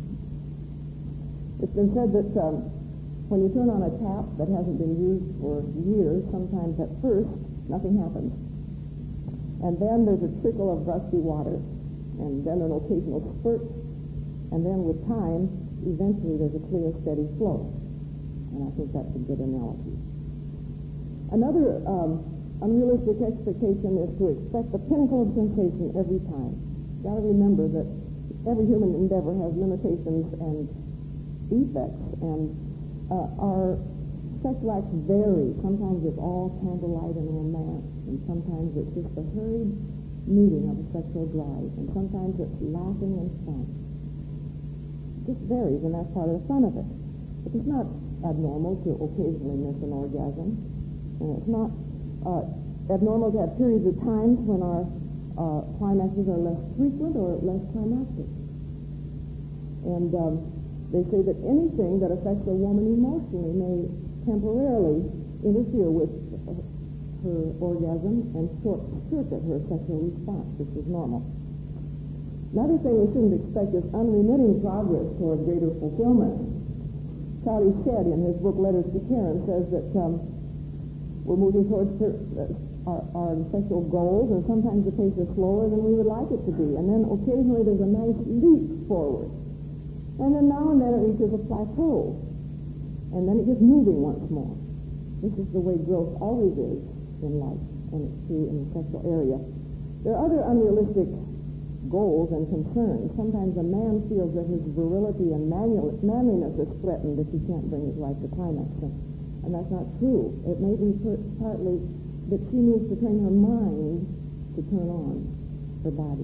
It's been said that um, when you turn on a tap that hasn't been used for years, sometimes at first, nothing happens. And then there's a trickle of rusty water, and then an occasional spurt, and then with time, eventually there's a clear, steady flow. And I think that's a good analogy. Another um, unrealistic expectation is to expect the pinnacle of sensation every time. You've got to remember that every human endeavor has limitations and defects, and uh, our sexual acts vary. Sometimes it's all candlelight and romance, and sometimes it's just a hurried meeting of a sexual drive, and sometimes it's laughing and fun. It just varies, and that's part of the fun of it. But it's not abnormal to occasionally miss an orgasm. And it's not uh, abnormal to have periods of times when our uh, climaxes are less frequent or less climactic. And um, they say that anything that affects a woman emotionally may temporarily interfere with uh, her orgasm and short-circuit her sexual response, which is normal. Another thing we shouldn't expect is unremitting progress toward greater fulfillment. Charlie Shedd, in his book Letters to Karen, says that um, we're moving towards our, our sexual goals, and sometimes the pace is slower than we would like it to be. And then occasionally there's a nice leap forward. And then now and then it reaches a plateau. And then it gets moving once more. This is the way growth always is in life, and it's true in the sexual area. There are other unrealistic goals and concerns. Sometimes a man feels that his virility and manual, manliness is threatened if he can't bring his wife to climax. And that's not true. It may be per- partly that she needs to train her mind to turn on her body.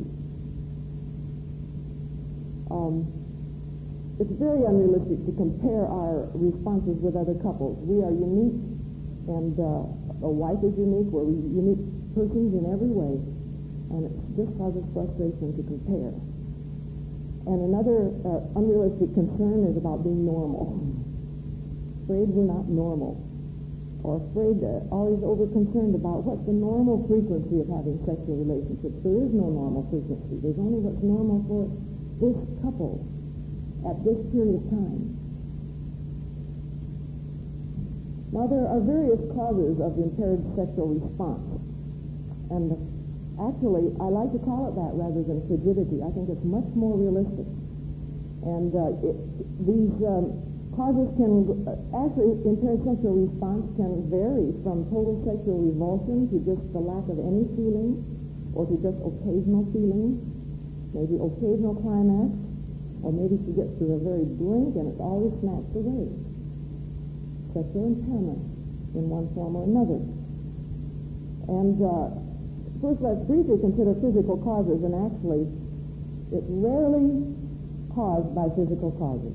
Um, it's very unrealistic to compare our responses with other couples. We are unique, and uh, a wife is unique. We're unique persons in every way, and it just causes frustration to compare. And another uh, unrealistic concern is about being normal. Afraid we're not normal, or afraid, uh, always over-concerned about what's the normal frequency of having sexual relationships. There is no normal frequency. There's only what's normal for this couple at this period of time. Now, there are various causes of impaired sexual response, and actually, I like to call it that rather than frigidity. I think it's much more realistic. And uh, it, these um, causes can, uh, actually, impaired sexual response can vary from total sexual revulsion to just the lack of any feeling, or to just occasional feeling, maybe occasional climax, or maybe she gets to the very brink and it's always snatched away. Sexual impairment in one form or another. And uh, first, let's briefly consider physical causes, and actually, it's rarely caused by physical causes.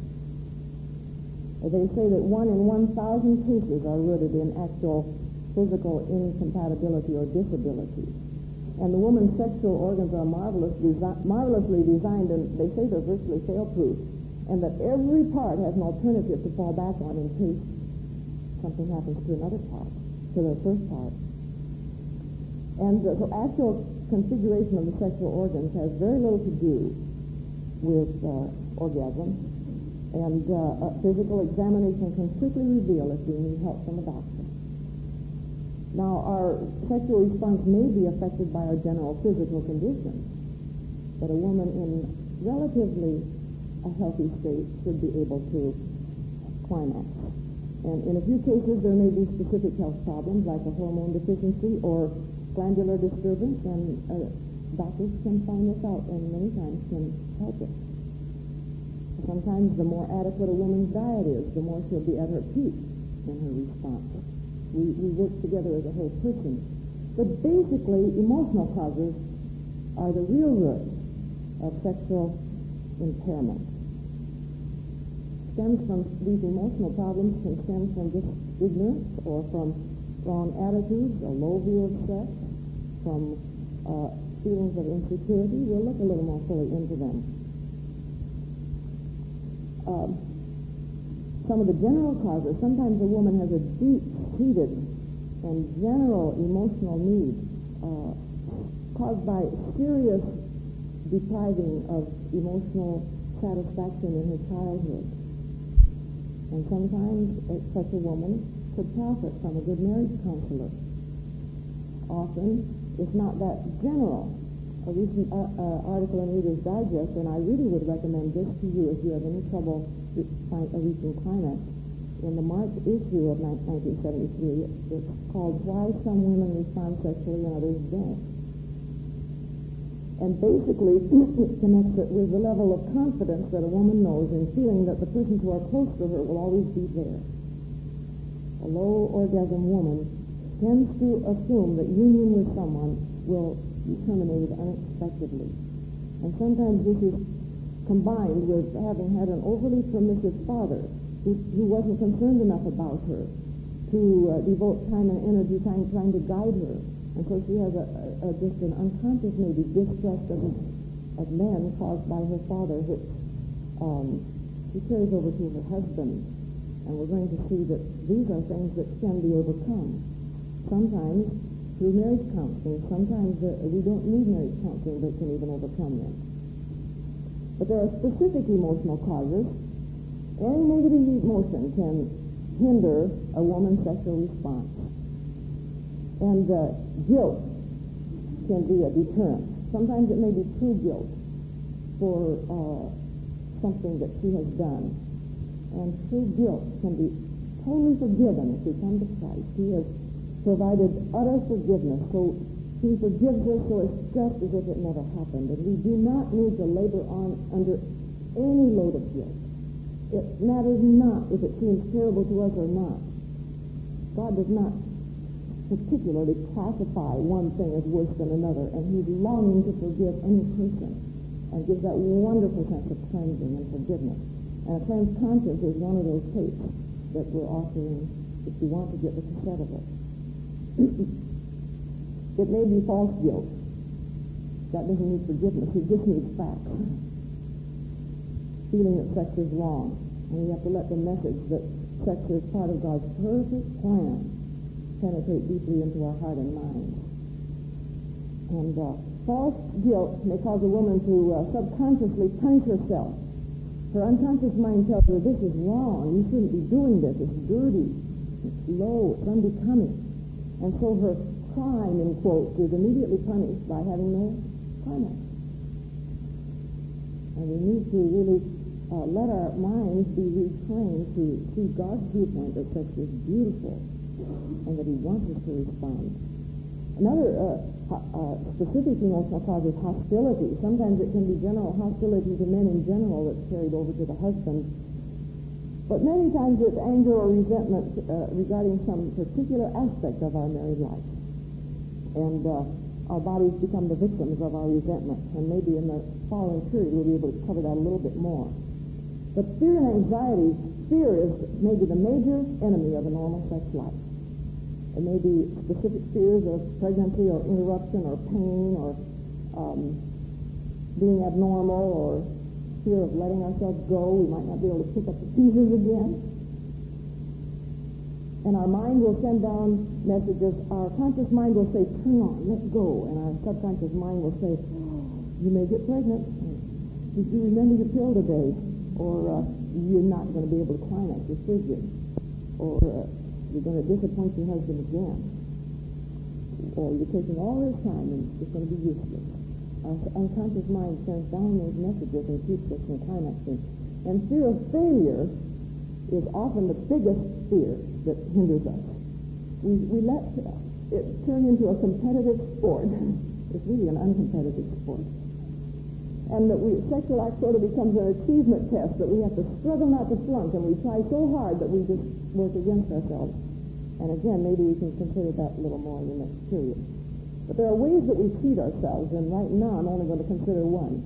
They say that one in one thousand cases are rooted in actual physical incompatibility or disability. And the woman's sexual organs are marvelous desi- marvelously designed, and they say they're virtually fail-proof, and that every part has an alternative to fall back on in case something happens to another part, to the first part. And uh, so actual configuration of the sexual organs has very little to do with uh, orgasm. And uh, a physical examination can quickly reveal if we need help from a doctor. Now, our sexual response may be affected by our general physical condition, but a woman in relatively a healthy state should be able to climax. And in a few cases, there may be specific health problems like a hormone deficiency or glandular disturbance, and uh, doctors can find this out and many times can help us. Sometimes the more adequate a woman's diet is, the more she'll be at her peak in her response. We, we work together as a whole person. But basically, emotional causes are the real root of sexual impairment. Stems from these emotional problems can stem from just ignorance or from wrong attitudes, a low view of sex, from uh, feelings of insecurity. We'll look a little more fully into them. Um, some of the general causes, sometimes a woman has a deep-seated and general emotional needs uh, caused by serious depriving of emotional satisfaction in her childhood. And sometimes uh, such a woman could profit from a good marriage counselor. Often, it's not that general. A recent uh, uh, article in Reader's Digest, and I really would recommend this to you if you have any trouble re- find, uh, reaching climax. In the March issue of nineteen seventy-three, it's called Why Some Women Respond Sexually and Others Don't. And basically, it connects it with the level of confidence that a woman knows in feeling that the persons who are close to her will always be there. A low orgasm woman tends to assume that union with someone will be terminated unexpectedly. And sometimes this is combined with having had an overly permissive father who, who wasn't concerned enough about her to uh, devote time and energy trying, trying to guide her. And so she has a, a, a just an unconscious maybe distrust of, of men caused by her father, which um, she carries over to her husband. And we're going to see that these are things that can be overcome. Sometimes through marriage counseling. Sometimes uh, we don't need marriage counseling that can even overcome them. But there are specific emotional causes. Any negative emotion can hinder a woman's sexual response. And uh, guilt can be a deterrent. Sometimes it may be true guilt for uh, something that she has done. And true guilt can be totally forgiven if we come to Christ. He has provided utter forgiveness, so he forgives us, so it's just as if it never happened. And we do not need to labor on under any load of guilt. It matters not if it seems terrible to us or not. God does not particularly classify one thing as worse than another, and he's longing to forgive any person and gives that wonderful sense of cleansing and forgiveness. And a cleansed conscience is one of those tapes that we're offering if you want to get the cassette of it. It may be false guilt. That doesn't need forgiveness. It just needs facts. Feeling that sex is wrong. And we have to let the message that sex is part of God's perfect plan penetrate deeply into our heart and mind. And uh, false guilt may cause a woman to uh, subconsciously punish herself. Her unconscious mind tells her, this is wrong. You shouldn't be doing this. It's dirty. It's low. It's unbecoming. And so her crime, in quotes, is immediately punished by having no climax. And we need to really uh, let our minds be retrained to see God's viewpoint that sex is beautiful and that he wants us to respond. Another uh, uh, specific emotional cause is hostility. Sometimes it can be general hostility to men in general that's carried over to the husband. But many times it's anger or resentment uh, regarding some particular aspect of our married life. And uh, our bodies become the victims of our resentment. And maybe in the following period we'll be able to cover that a little bit more. But fear and anxiety, fear is maybe the major enemy of a normal sex life. It may be specific fears of pregnancy or interruption or pain or um, being abnormal or fear of letting ourselves go. We might not be able to pick up the pieces again. And our mind will send down messages. Our conscious mind will say, turn on, let go. And our subconscious mind will say, oh, you may get pregnant. Did you remember your pill today? Or uh, you're not going to be able to climax, you're frigid. Or uh, you're going to disappoint your husband again. Or you're taking all this time and it's going to be useless. Our unconscious mind sends down those messages and keeps us from climaxing. And fear of failure is often the biggest fear that hinders us. We, we let it turn into a competitive sport. It's really an uncompetitive sport. And that we, sexual act sort of becomes an achievement test that we have to struggle not to flunk, and we try so hard that we just work against ourselves. And again, maybe we can consider that a little more in the next period. But there are ways that we cheat ourselves, and right now I'm only going to consider one.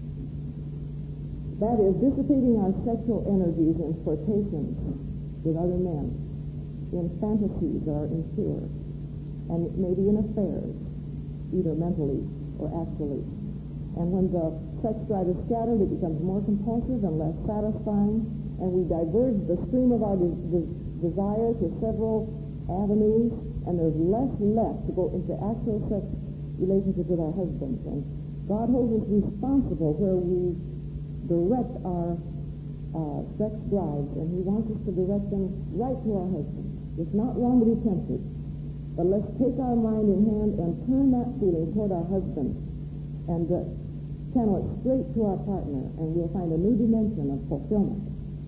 That is dissipating our sexual energies in flirtations with other men, in fantasies that are impure, and maybe in affairs, either mentally or actually. And when the sex drive is scattered, it becomes more compulsive and less satisfying, and we diverge the stream of our de- de- desire to several avenues and there's less left to go into actual sex relationship with our husbands. And God holds us responsible where we direct our uh, sex drives, and he wants us to direct them right to our husbands. It's not wrong to be tempted, but let's take our mind in hand and turn that feeling toward our husband and uh, channel it straight to our partner, and we'll find a new dimension of fulfillment.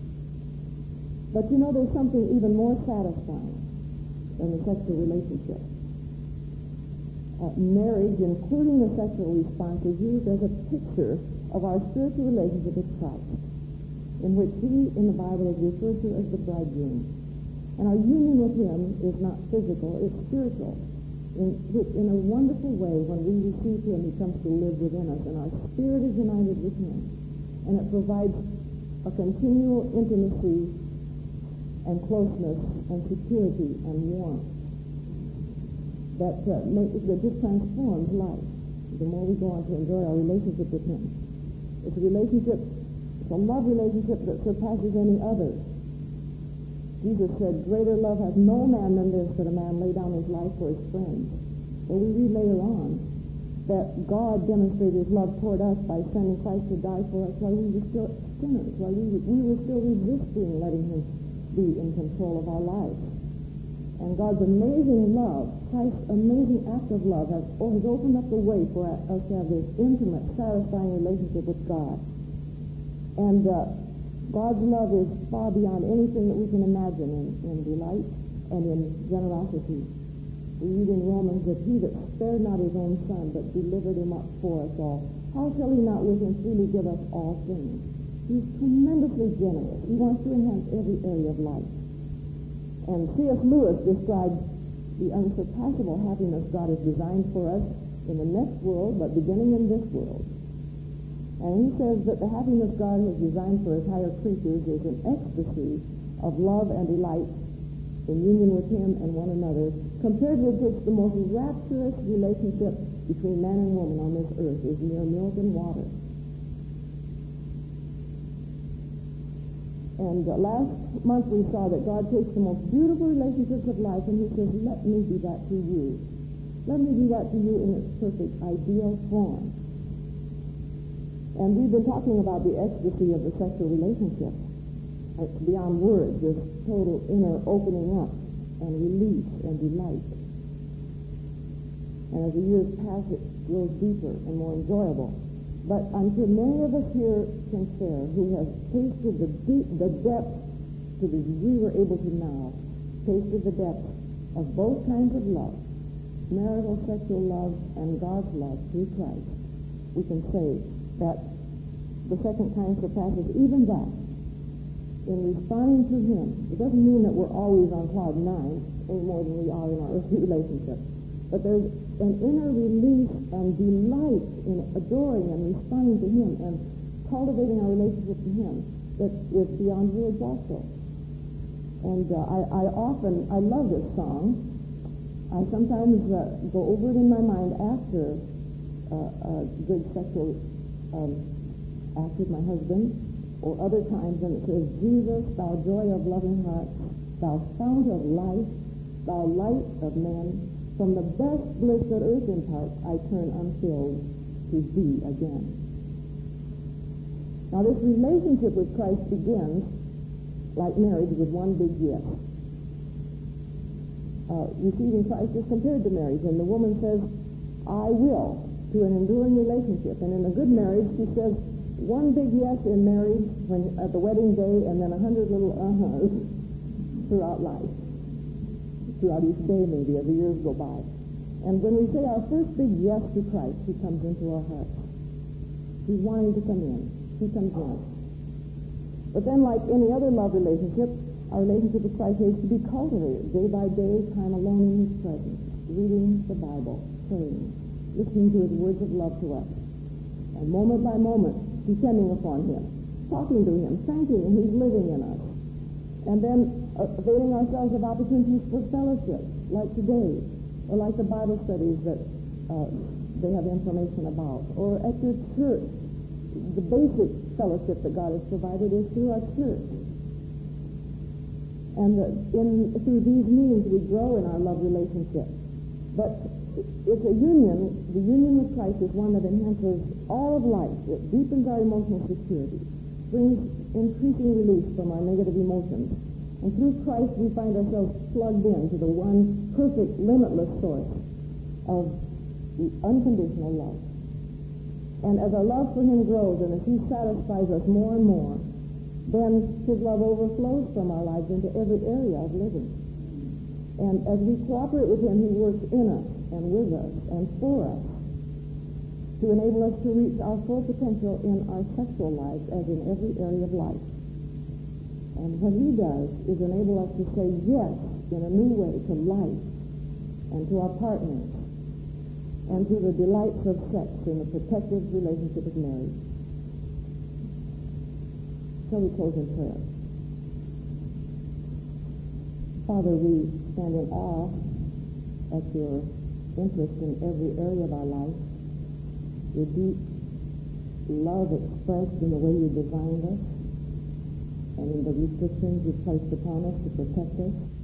But you know, there's something even more satisfying than the sexual relationship. Uh, marriage, including the sexual response, is used as a picture of our spiritual relationship with Christ, in which he, in the Bible, is referred to as the bridegroom. And our union with him is not physical, it's spiritual, in which, in a wonderful way, when we receive him, he comes to live within us, and our spirit is united with him. And it provides a continual intimacy and closeness and security and warmth that uh, makes that just transforms life. The more we go on to enjoy our relationship with him, it's a relationship, it's a love relationship that surpasses any other. Jesus said, "Greater love hath no man than this, that a man lay down his life for his friends." Well, we read later on that God demonstrated his love toward us by sending Christ to die for us while we were still sinners, while we, we were still resisting letting him be in control of our lives. And God's amazing love, Christ's amazing act of love, has, has opened up the way for us to have this intimate, satisfying relationship with God. And uh, God's love is far beyond anything that we can imagine in, in delight and in generosity. We read in Romans that he that spared not his own son, but delivered him up for us all, how shall he not with him freely give us all things? He's tremendously generous. He wants to enhance every area of life. And C S Lewis described the unsurpassable happiness God has designed for us in the next world, but beginning in this world. And he says that the happiness God has designed for his higher creatures is an ecstasy of love and delight in union with him and one another, compared with which the most rapturous relationship between man and woman on this earth is mere milk and water. And uh, last month we saw that God takes the most beautiful relationships of life and he says, "Let me do that to you. Let me do that to you in its perfect, ideal form." And we've been talking about the ecstasy of the sexual relationship. It's beyond words, this total inner opening up and release and delight. And as the years pass, it grows deeper and more enjoyable. But I'm sure many of us here can share who have tasted the deep, the depth, to the degree we're able to now, tasted the depth of both kinds of love, marital sexual love and God's love through Christ. We can say that the second kind surpasses even that in responding to him. It doesn't mean that we're always on cloud nine any more than we are in our earthly relationship, but there's an inner release and delight in adoring and responding to him and cultivating our relationship to him that is beyond words also. And uh, I, I often, I love this song. I sometimes uh, go over it in my mind after uh, a good sexual um, act with my husband, or other times when it says, "Jesus, thou joy of loving heart, thou fount of life, thou light of men, from the best bliss that earth imparts, I turn unfilled to thee again." Now this relationship with Christ begins, like marriage, with one big yes. Uh, receiving Christ is compared to marriage, and the woman says, "I will," to an enduring relationship. And in a good marriage, she says one big yes in marriage when at the wedding day, and then a hundred little uh-hs throughout life, throughout each day maybe, as the years go by. And when we say our first big yes to Christ, he comes into our hearts. He's wanting to come in. He comes in. But then, like any other love relationship, our relationship with Christ needs to be cultivated day by day, time alone in his presence, reading the Bible, praying, listening to his words of love to us, and moment by moment, depending upon him, talking to him, thanking him he's living in us, and then uh, availing ourselves of opportunities for fellowship, like today, or like the Bible studies that uh, they have information about, or at your church. The basic fellowship that God has provided is through our church. And the, in, through these means, we grow in our love relationship. But it's a union. The union with Christ is one that enhances all of life. It deepens our emotional security, brings increasing release from our negative emotions. And through Christ, we find ourselves plugged in to the one perfect, limitless source of the unconditional love. And as our love for him grows, and as he satisfies us more and more, then his love overflows from our lives into every area of living. And as we cooperate with him, he works in us and with us and for us to enable us to reach our full potential in our sexual lives as in every area of life. And what he does is enable us to say yes in a new way to life and to our partners and to the delights of sex in the protective relationship of marriage. Shall we close in prayer? Father, we stand in awe at your interest in every area of our life, your deep love expressed in the way you designed us and in the restrictions you placed upon us to protect us.